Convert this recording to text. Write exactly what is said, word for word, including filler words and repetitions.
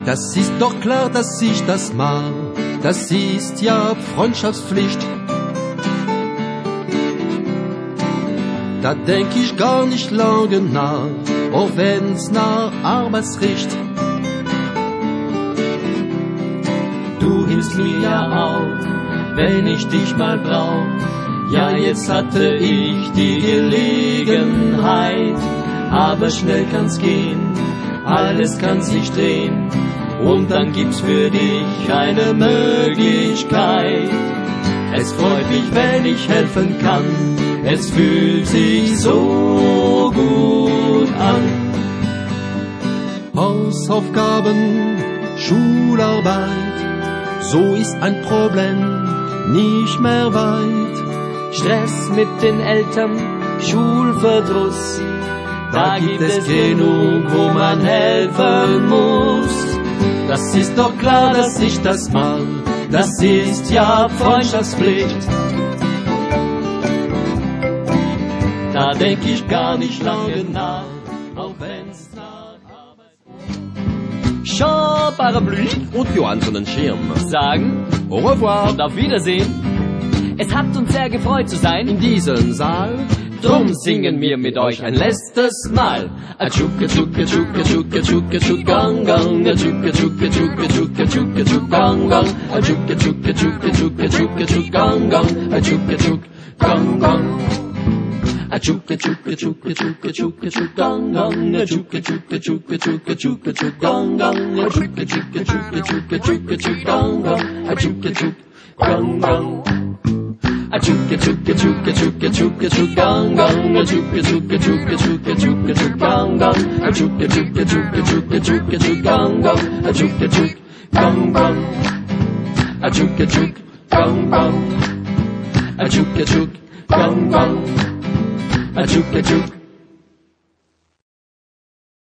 Das ist doch klar, dass ich das mag, das ist ja Freundschaftspflicht. Da denk ich gar nicht lange nach, auch wenn's nach Arbeit riecht. Du hilfst mir ja auch, wenn ich dich mal brauch. Ja, jetzt hatte ich die Gelegenheit, aber schnell kann's gehen, alles kann sich drehen. Und dann gibt's für dich eine Möglichkeit. Es freut mich, wenn ich helfen kann. Es fühlt sich so gut an. Hausaufgaben, Schularbeit, so ist ein Problem nicht mehr weit. Stress mit den Eltern, Schulverdruss, da gibt es genug, wo man helfen muss. Das ist doch klar, dass ich das mag, das ist ja Freundschaftspflicht. Da denk ich gar nicht lange nach, auch wenn's nach Arbeit... Jean Parapluie und Johann Sonnenschirm sagen au revoir und auf Wiedersehen. Es hat uns sehr gefreut zu sein in diesem Saal. Drum singen wir mit euch ein letztes Mal. Achuka chuka chuka chuka chuka chuka gang gang. Achuka chuka chuka chuka chuka chuka gang gang. Achuka chuka chuka chuka chuka chuka gang gang. Achuka chuka gang gang. Achuka chuka chuka chuka chuka chuka gang gang. Achuka chuka chuka chuka chuka chuka gang gang. Achuka chuka chuka chuka chuka chuka gang gang. Achuka chuka gang gang. A chuka chuka chuka chuka chuka chuka gang gang. A chuka chuka chuka chuka chuka chuka gang gang. A chuka chuka chuka chuka chuka chuka gang gang. A chuka chuka gang gang. A chuka chuka gang gang. A chuka chuka gang gang. A chuka chuka